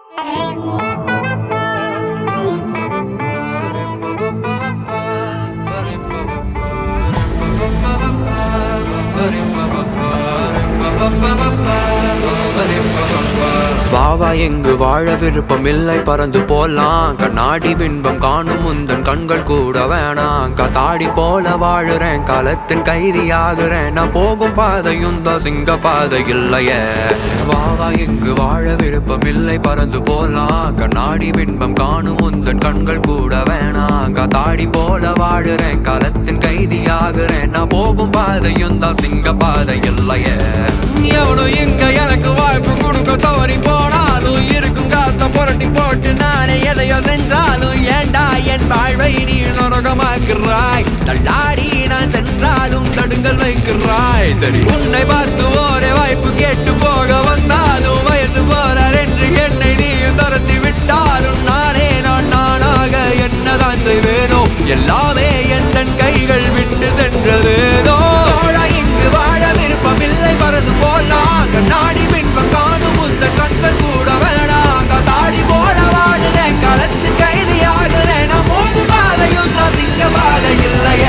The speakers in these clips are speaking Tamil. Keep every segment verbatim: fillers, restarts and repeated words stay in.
வாவா எங்கு வாழ விருப்பம் இல்லை பறந்து போலாம் கண்ணாடி பின்பம் காணும் முந்தன் கண்கள் கூட வேணாம் கத்தாடி போல வாழுறேன் காலத்தின் கைதியாகிறேன் நான் போகும் பாதையும் தான் சிங்க பாதை இல்லையே வாவா எங்கு வாழ விருப்பம் இல்லை பறந்து போலாம் கண்ணாடி பின்பம் காணும் முந்தன் கண்கள் கூட வேணாம் கத்தாடி போல வாழுறேன் காலத்தின் கைதியாகிறேன் நான் போகும் பாதையும் தான் சிங்க பாதை இல்லையே எவனும் இங்க எனக்கு வாய்ப்பு கொடுக்க தவறி போனாலும் இருக்கும் காசை புரட்டி போட்டு நானே எதையோ செஞ்சாலும் ஏண்டா என் வாழ்வை நீ நரகமாக்குறாய் தள்ளாடி நான் சென்றாலும் தடுங்கல் வைக்கிறாய் சரி உன்னை பார்த்து ஒரே வாய்ப்பு கேட்டு போக வந்தாலும் வயசு போறார் என்று என்னை நீயும் துரத்தி விட்டாலும் நானே நான் நானாக என்னதான் செய்வேனோ எல்லாமே என் கைகள் விட்டு சென்றதேனோ இங்கு வாழ விருப்பம் இல்லை பறந்து போலாம் கண்ணாடி பின்பம் காணும் முந்தன் கண்கள் கூட வேணாம் தாடி போல வாழுறேன் களத்தின் கைதியாகிறேன் நான் போகும் பாதையும் நான் சிங்க பாதை இல்லையே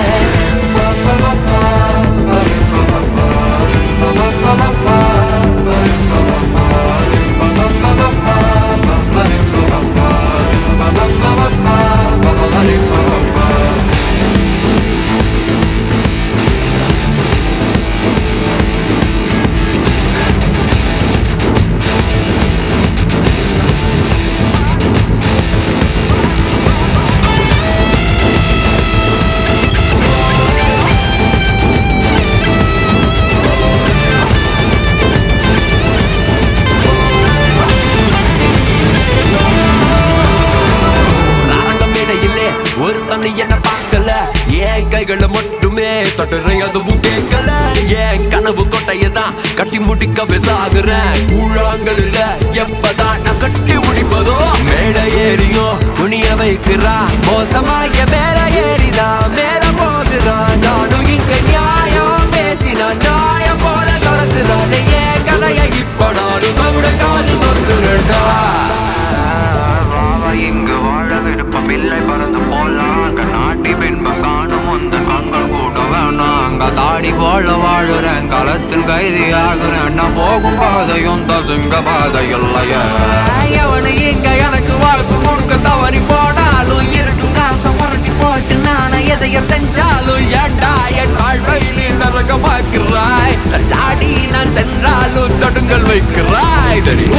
என்ன பார்க்கல ஏன் கைகளை மட்டுமே தட்டுறேன் அதுவும் கேட்கல ஏன் கனவு கொட்டையதான் கட்டி முடிக்கவே சாகுறேன் ஊழாங்கல்ல எப்பதான் நான் கட்டி முடிப்பதோ மேடை ஏறியோ துணிய வைக்கிறா மோசமாக மேல ஏறிதான் மேல போகிறான் நானும் இங்க நியாயம் பேசினா நியாயம் போல துரத்துறான் ஏன் கதையை இப்ப நானும் சவுட காது சொல்லுறேன்டா இங்கு வாழ விருப்பம் இல்லை பறந்து போலாம் கண்ணாடி பின்பம் காணும் முந்தன் கண்கள் கூட வேணாம் தாடி போல வாழுறேன் களத்தில் கைதியாகிறேன் நான் போகும் பாதையும் தான் சிங்க பாதை இல்லையே எவனு இங்க எனக்கு வாழ்ப்பு கொடுக்க தவறி போனாலும் இருக்கும் காசை புரட்டி போட்டு நானே எதைய செஞ்சாலும் ஏண்டா என் வாழ்வை நீ நரகமாக்குறாய் தள்ளாடி நான் சென்றாலும் தடுங்கல் வைக்கிறாய் சரி